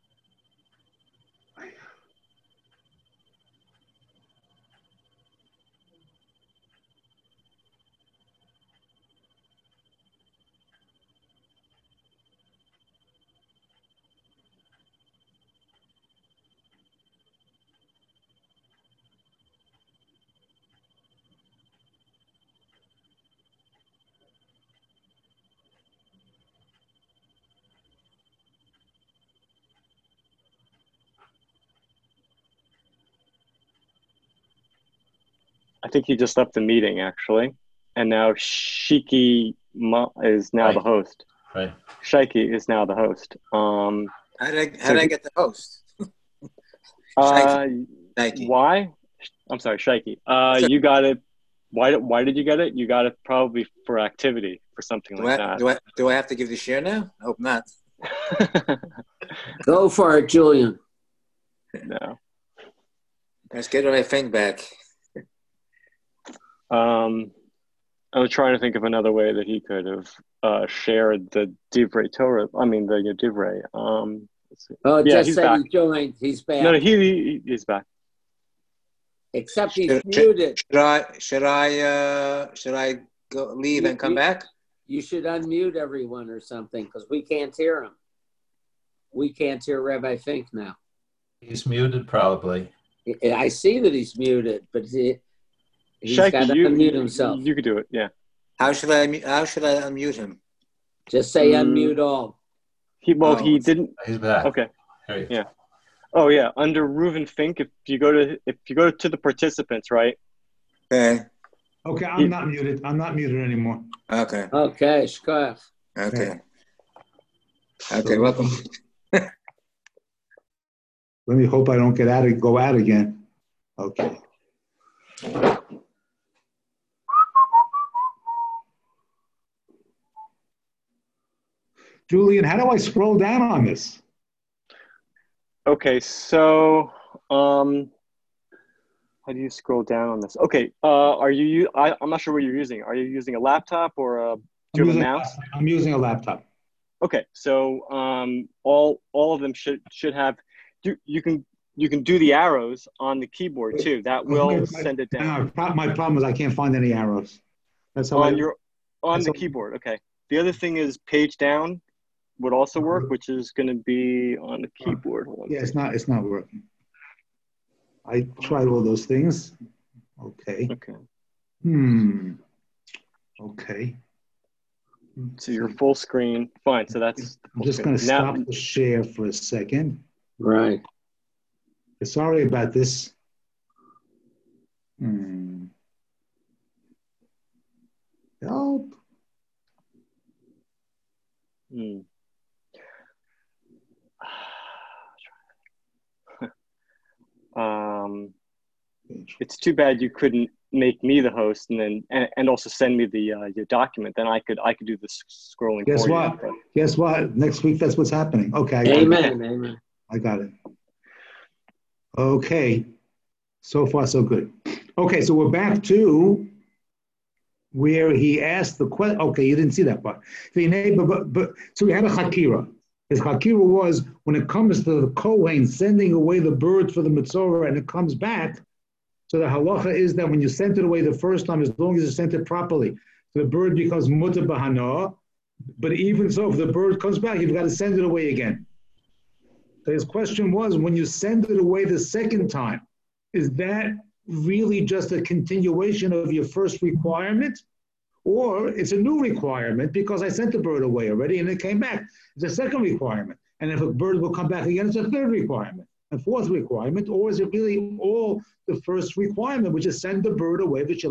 I think he just left the meeting, actually. And now Shiki is now the host. Right. Shaiki is now the host. How did I get the host? Shaiki. Why? I'm sorry, Shaiki. You got it. Why did you get it? You got it probably for activity, for something like that. Do I have to give the share now? I hope not. Go for it, Julian. No. Let's get my thing back. I was trying to think of another way that he could have shared the Divrei Torah. I mean, the Divrei. Let's see. Oh, Yeah, just he's say back. he joined. He's back. No, he's back. Except he's muted. Should I go leave and come back? You should unmute everyone or something because we can't hear him. We can't hear Rabbi Fink now. He's muted probably. I see that he's muted, but he's Shaiki, got to unmute himself. You could do it, yeah. How should I unmute him? Just say unmute all. He didn't. He's back. Okay. There you go. Yeah. Oh yeah. Under Reuven Fink, if you go to the participants, right? Okay. Okay, I'm not muted. I'm not muted anymore. Okay. Okay, shkoyach. Okay. Okay. Welcome. Let me hope I don't go out again. Okay. Julian, how do I scroll down on this? Okay, so how do you scroll down on this? Okay, I'm not sure what you're using. Are you using a laptop or do you have a mouse? I'm using a laptop. Okay, so all of them should have. You can do the arrows on the keyboard too. That will send it down. My problem is I can't find any arrows. That's how on the keyboard. Okay. The other thing is page down would also work, which is going to be on the keyboard. Yeah, it's not working. I tried all those things. Okay. Okay. Okay. So you're full screen. Fine. So that's. I'm just going to stop the share for a second. Right. Sorry about this. Help. It's too bad you couldn't make me the host and also send me the your document. Then I could do the scrolling. Guess what? Next week that's what's happening. Okay. Amen. I got it. Okay. So far so good. Okay, so we're back to where he asked the question. Okay, you didn't see that part. So we had a Hakira. His Hakira was when it comes to the Kohen sending away the birds for the Mitzorah and it comes back. So the halacha is that when you sent it away the first time, as long as you sent it properly, the bird becomes mutar b'hana. But even so, if the bird comes back, you've got to send it away again. So his question was, when you send it away the second time, is that really just a continuation of your first requirement? Or it's a new requirement because I sent the bird away already and it came back. It's a second requirement. And if a bird will come back again, it's a third requirement. And fourth requirement, or is it really all the first requirement, which is send the bird away, so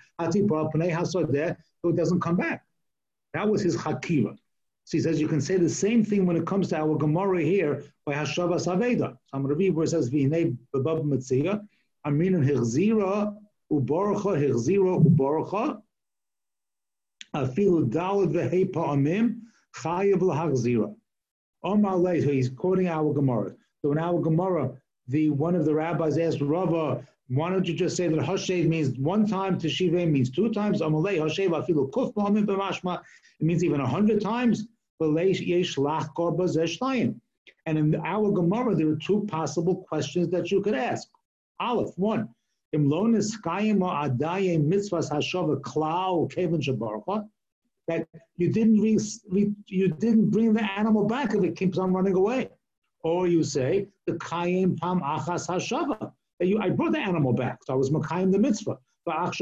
it doesn't come back? That was his Hakira. So he says you can say the same thing when it comes to our Gemara here by Hashavas Aveda. So I'm going to read where it says, V'hinei b'bab metzia, Aminun hirzira u'barucha hirzira u'barucha. Afilu dalad ve'hei pa'amim chayav l'hachzira. Omar Leit, he's quoting our Gemara. So in our Gemara, one of the rabbis asked Rava, why don't you just say that Hashev means one time, Teshiveh means two times, Amalei Hashev afilu kuf pa'amim b'mashma, it means even 100 times, yesh lach korba zeh. And in our Gemara, there are two possible questions that you could ask. Aleph, one, im lo niskayim or adaye mitzvahs hashava klau kevin shabarcha, that you didn't bring the animal back if it keeps on running away. Or you say, the kayim pam achas hashava, that I brought the animal back, so I was makayim the mitzvah. But now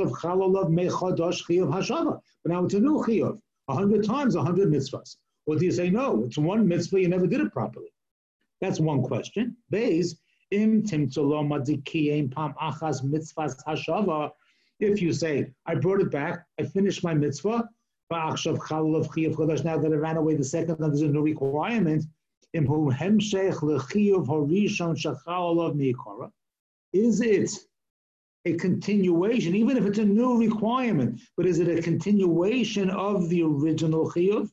it's a new chiyuv, 100 times, 100 mitzvahs. Or do you say, no, it's one mitzvah, you never did it properly? That's one question. Beis, im timtzolo madikiyim pam achas mitzvahs hashava, if you say, I brought it back, I finished my mitzvah, now that I ran away the second time, there's a new requirement. Is it a continuation, even if it's a new requirement, but is it a continuation of the original chiyuv?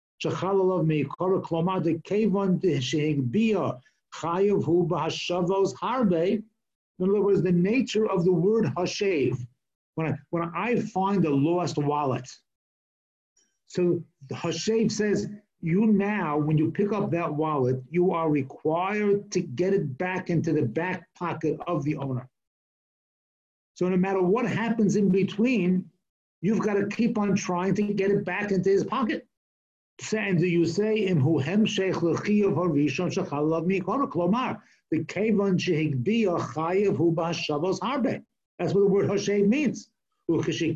In other words, the nature of the word hashev. When I find a lost wallet, so the Hashev says, you now, when you pick up that wallet, you are required to get it back into the back pocket of the owner. So no matter what happens in between, you've got to keep on trying to get it back into his pocket. And do you say, Imhu hemshech lechiyav harishon shechalav mikora klomar, the kevan shehigbiya chayav hu b'hashavos harbe. That's what the word Hashev means. I fulfilled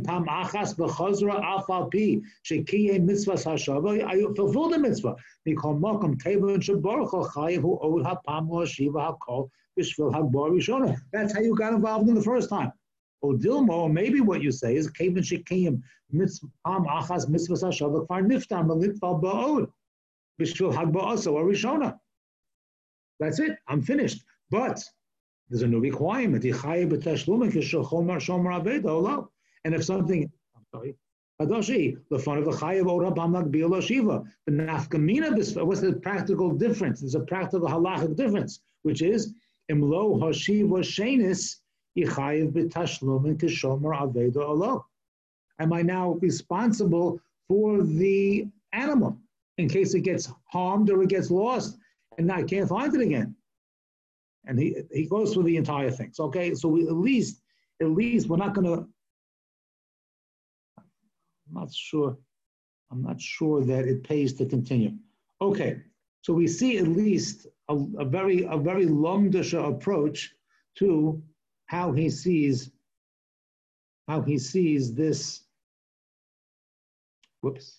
the mitzvah. That's how you got involved in the first time. Or Dilmo, maybe what you say is that's it, I'm finished. But there's a new requirement. And if something, I'm sorry, Adashi, the fun of the chayav ora bamlak bil shiva. The nafkamina, what's the practical difference? There's a practical halachic difference, which is imlo hashiva shenis yichayev b'tashlumin kishomer aveda olo. Am I now responsible for the animal in case it gets harmed or it gets lost and I can't find it again? And he goes through the entire thing. So, okay, so at least we're not going to. I'm not sure that it pays to continue. Okay, so we see at least a very lumdisha approach to how he sees this. Whoops.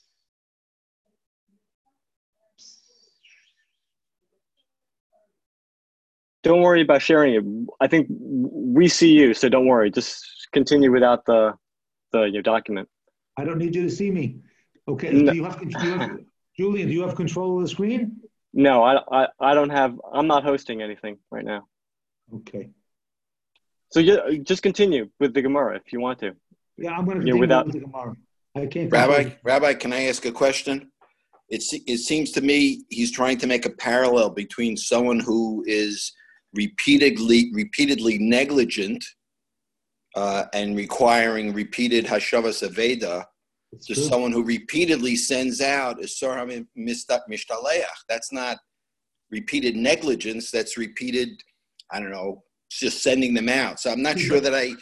Don't worry about sharing it. I think we see you, so don't worry. Just continue without your document. I don't need you to see me. Okay. No. Julian, do you have control of the screen? No, I don't have. I'm not hosting anything right now. Okay. So just continue with the Gemara if you want to. Yeah, I'm going to continue with the Gemara. I can't. Rabbi, can I ask a question? It seems to me he's trying to make a parallel between someone who is repeatedly negligent and requiring repeated hashavas aveda to someone who repeatedly sends out a sorham mishtaleach. That's not repeated negligence. That's repeated, I don't know, just sending them out. So I'm not sure that I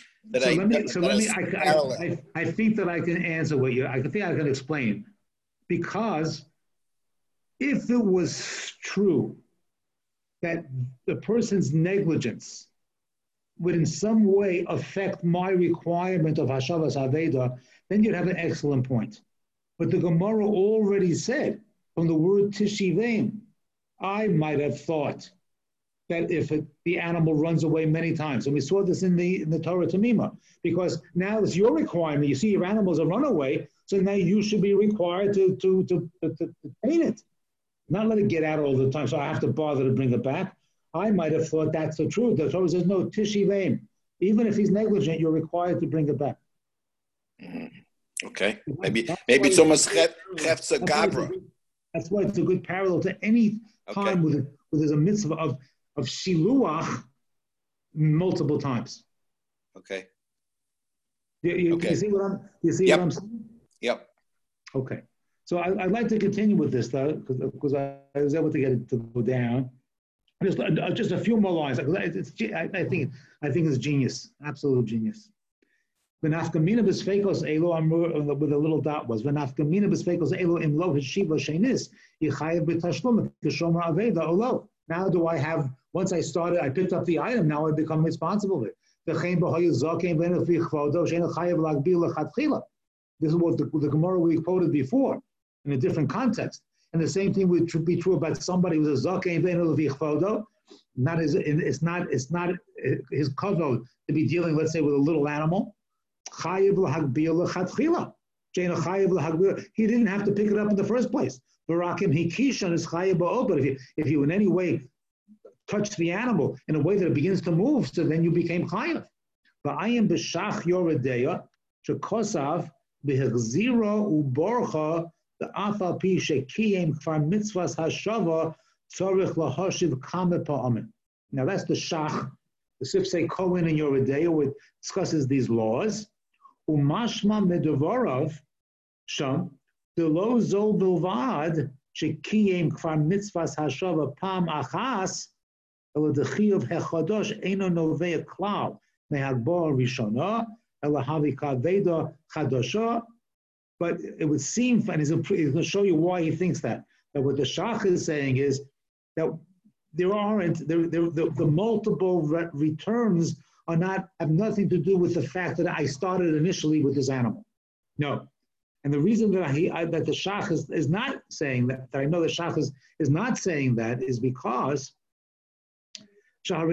think that I can answer what you. I think I can explain, because if it was true that the person's negligence would in some way affect my requirement of Hashavas Aveda, then you'd have an excellent point. But the Gemara already said, from the word Tishivim, I might have thought that if the animal runs away many times, and we saw this in the Torah Tamima, because now it's your requirement. You see your animals are run away, so now you should be required to paint it. Not let it get out all the time, so I have to bother to bring it back. I might have thought that's the truth. The Torah says, no, Tishivim. Even if he's negligent, you're required to bring it back. Okay. Maybe That's it's why almost Hefza that's why it's a Gabra. good- That's why it's a good parallel to any time where there's a mitzvah of shiluach multiple times. Okay. You Okay. see what Yep. I'm saying? Yep. Okay. So I'd like to continue with this though, because I was able to get it to go down. Just a few more lines. I think it's genius, absolute genius. V'nafkamina b'sfeikos elo with a little dot was v'nafkamina b'sfeikos elo im lo heshiva shenis yichayev b'tashlum k'shomer aveda olo. Now do I have? Once I picked up the item. Now I become responsible for it. V'chein b'hoyu zokein v'enef v'chvodo she'en chayev l'agbil l'chatchila. This is what the Gemara we quoted before in a different context. And the same thing would be true about somebody who's a zakein v'enef v'chvodo. It's not his kavod to be dealing, let's say, with a little animal. He didn't have to pick it up in the first place. But if you in any way touch the animal in a way that it begins to move, so then you became chayav. But I am b'shach yoredeya shekosav b'hechzira uborcha the afal pi shekiyem kfar mitzvahs hashava tzorich lahashiv kame pa'amin. Now that's the shach. The Sifsei Kohen in Yoredeya, which discusses these laws. Umashma medovarov sham delo zol bilvad shekiyem kfar mitzvahs hashava pam achas ela dechiyav hechadosh eino novei klal mehagbar rishona ela havi kaveda chadosha. But it would seem, and he's going to show you why he thinks that what the shach is saying is that the multiple returns have nothing to do with the fact that I started initially with this animal. No. And the reason that that the shach is not saying that I know the shach is not saying that is because because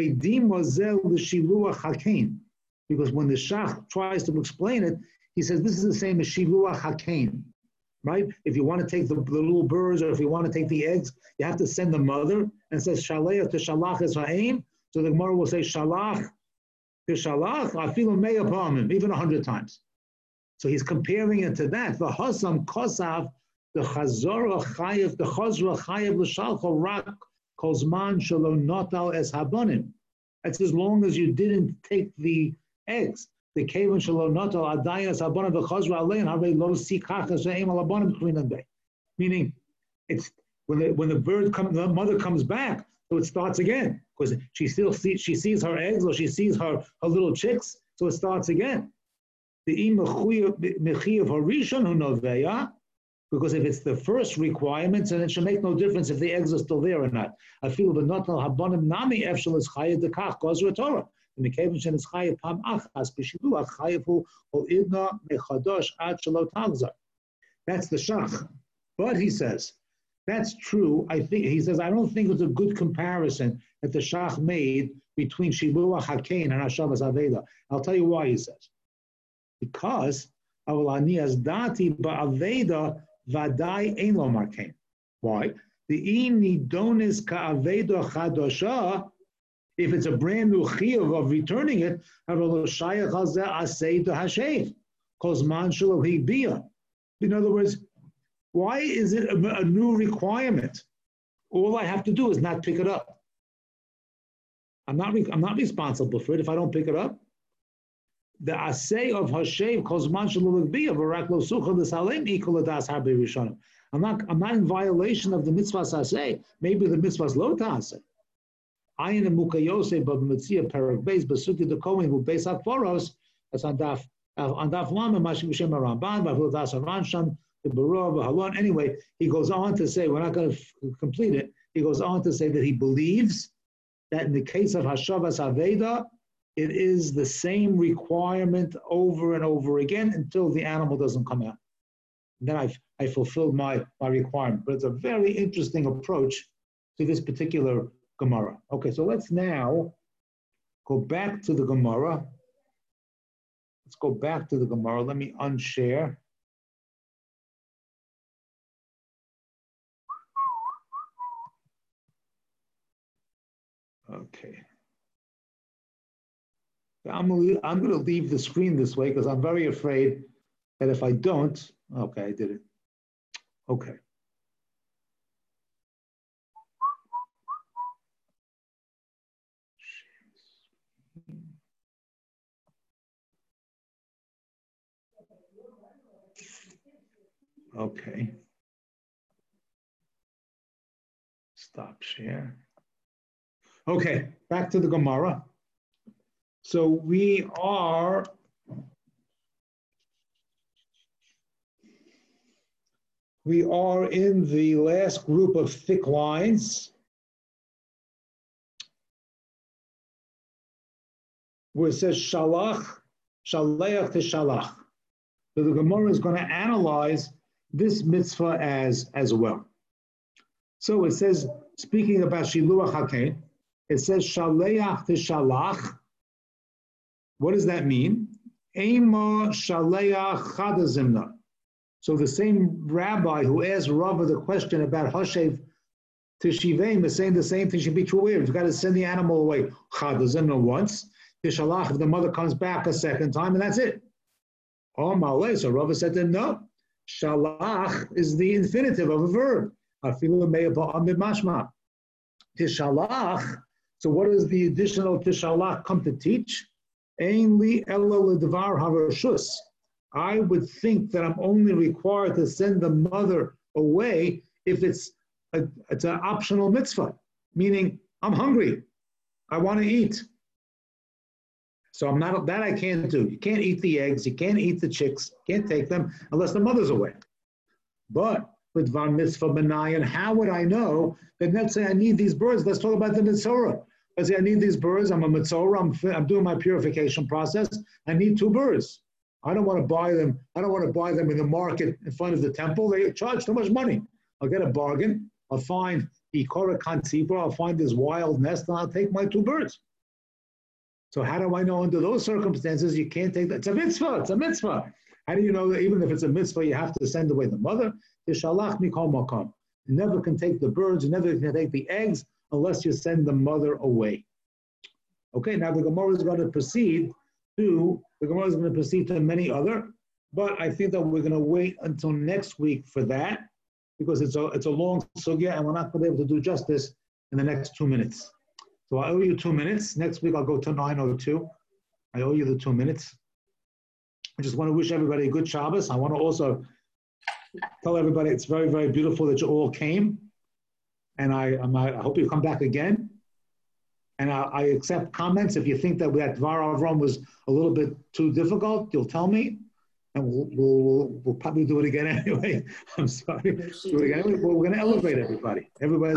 when the shach tries to explain it, he says this is the same as shiluach hakein. Right? If you want to take the little birds or if you want to take the eggs, you have to send the mother, and it says shaleach to shalach is ha'im. So the Gemara will say shalach to shalach afilu me'ah pa'amim, even 100 times. So he's comparing it to that. The hasam kosav the chazora chayev the chazra chayev l'shalcho rak kozman shelo notal es habonim. That's as long as you didn't take the eggs. The kaven shelo notal adayas habonim v'chazra alein harei lo sikach she'em alabonim krinan bay. Meaning, it's when the mother comes back, so it starts again because she sees her eggs or she sees her little chicks, so it starts again. The mechiyav harishon hu noveya, because if it's the first requirement, then it should make no difference if the eggs are still there or not. I feel the notal habonim nami efshel is chayev dekach gozra Torah. In the case of chayev pam achas b'shiluach chayev hu idna mechadosh ad shelo tagzar. That's the shach. But he says that's true. I don't think it's a good comparison that the shach made between shiluach hakein and hashavas aveda. I'll tell you why. He says because avalanias dati ba'aveda vadai ein lo markein. Why? The im nidonis ka'aveda chadosha. If it's a brand new chiyuv of returning it, in other words, why is it a new requirement? All I have to do is not pick it up. I'm not responsible for it if I don't pick it up. The asay of hashev kozman shalom biyah v'rak lo sucha l'salem ikol adas harbe rishonim. I'm not in violation of the mitzvahs asay. Maybe the mitzvahs lo ta'asay. Ayin Mukayose, but Mitzia Perak Beis, Basuki the Kohen, who base up for us, that's on Daf Lama, Mashim Ramban, Bahudas Ransham, the Barov, Halon. Anyway, he goes on to say, we're not going to complete it. He goes on to say that he believes that in the case of Hashavas Aveda, it is the same requirement over and over again until the animal doesn't come out. And then I fulfilled my requirement. But it's a very interesting approach to this particular Gemara. Okay, so let's now go back to the Gemara. Let's go back to the Gemara. Let me unshare. Okay. I'm going to leave the screen this way because I'm very afraid that if I don't, okay, I did it. Okay. Okay. Stop share. Okay, back to the Gemara. So we are in the last group of thick lines where it says shalach, shaleach to shalach. So the Gemara is going to analyze this mitzvah as well. So it says, speaking about shiluach hakein, it says shaleach to shalach. What does that mean? Ema shaleach chadazimna. So the same rabbi who asked Rava the question about Hashev Tishiveim is saying the same thing should be true here. You've got to send the animal away chadazimna once. Tishalach, if the mother comes back a second time, and that's it. Oh, Malay. So Rava said to him, no. Shalach is the infinitive of a verb. Tishalach. So what does the additional tishalach come to teach? I would think that I'm only required to send the mother away if it's an optional mitzvah, meaning I'm hungry, I want to eat. So I'm not, that I can't do. You can't eat the eggs, you can't eat the chicks, can't take them unless the mother's away. But with Van Mitzvah Benayan, how would I know that let's say I need these birds? Let's talk about the Mitzorah. Let's say I need these birds, I'm a Mitzorah, I'm doing my purification process, I need 2 birds. I don't want to buy them. I don't want to buy them in the market in front of the temple. They charge too much money. I'll get a bargain. I'll find Ikora Kantzibra. I'll find this wild nest and I'll take my 2 birds. So how do I know under those circumstances you can't take that? It's a mitzvah. It's a mitzvah. How do you know that even if it's a mitzvah, you have to send away the mother? Yishalach mikol makom. You never can take the birds. You never can take the eggs unless you send the mother away. Okay, now the Gemara is going to proceed to many other, but I think that we're going to wait until next week for that because it's a long sugya and we're not going to be able to do justice in the next 2 minutes. So I owe you 2 minutes. Next week I'll go to 9:02. I owe you the 2 minutes. I just want to wish everybody a good Shabbos. I want to also tell everybody it's very, very beautiful that you all came. And I hope you come back again. And I accept comments. If you think that Dvar Avram was a little bit too difficult, you'll tell me. And we'll probably do it again anyway. I'm sorry. Do it again. We're going to elevate everybody.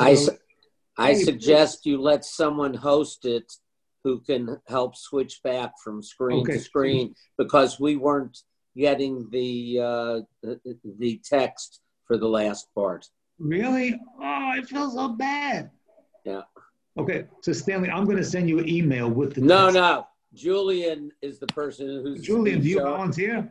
I suggest you let someone host it who can help switch back from screen to screen because we weren't getting the text for the last part. Really? Oh, I feel so bad. Yeah. Okay, so Stanley, I'm going to send you an email with the text. No. Julian is the person who's... Julian, do you volunteer?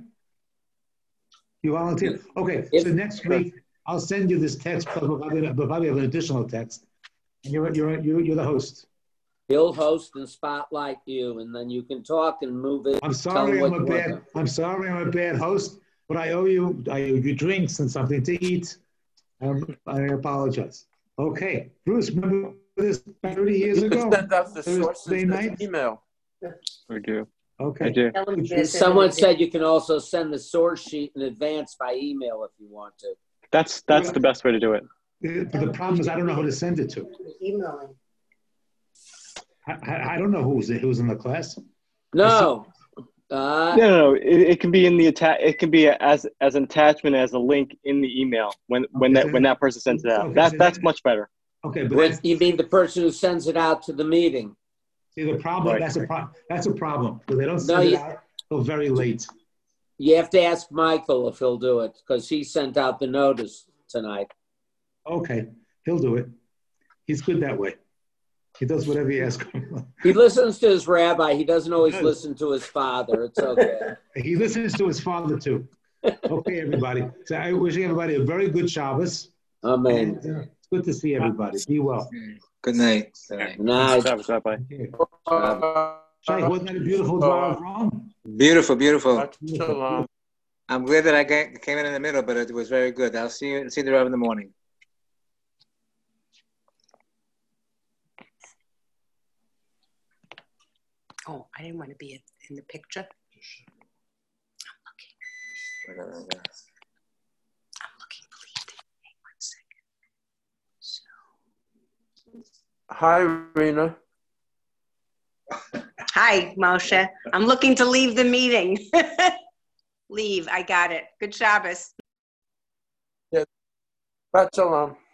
You volunteer? Okay, so next week, I'll send you this text, but we'll probably have an additional text. And you're the host. He'll host and spotlight you, and then you can talk and move it. I'm sorry I'm a bad host, but I owe you drinks and something to eat. I apologize. Okay, Bruce, remember this 30 years ago? Send out the sources email. We do. Okay. I do. Someone said you can also send the source sheet in advance by email if you want to. That's the best way to do it. But the problem is I don't know who to send it to. Emailing. I don't know who's in the class. No. No. It can be in the it can be as an attachment as a link in the email when that person sends it out. Okay, that's much better. Okay, but you mean the person who sends it out to the meeting? See, the problem that's a problem because they don't send it out till very late. You have to ask Michael if he'll do it because he sent out the notice tonight. Okay, he'll do it. He's good that way. He does whatever you ask him. He listens to his rabbi. He doesn't always listen to his father. It's okay. He listens to his father too. Okay, everybody. So I wish everybody a very good Shabbos. Amen. And, it's good to see everybody. Be well. Good night. Good night. Bye. Shai, wasn't that a beautiful drive, Ron? Beautiful. Shalom. I'm glad that I came in the middle, but it was very good. I'll see the Rav in the morning. Oh, I didn't want to be in the picture. I'm looking, believe it. Hang 1 second. So. Hi, Rena. Hi, Moshe. I'm looking to leave the meeting. Leave. I got it. Good Shabbos. Shabbat shalom.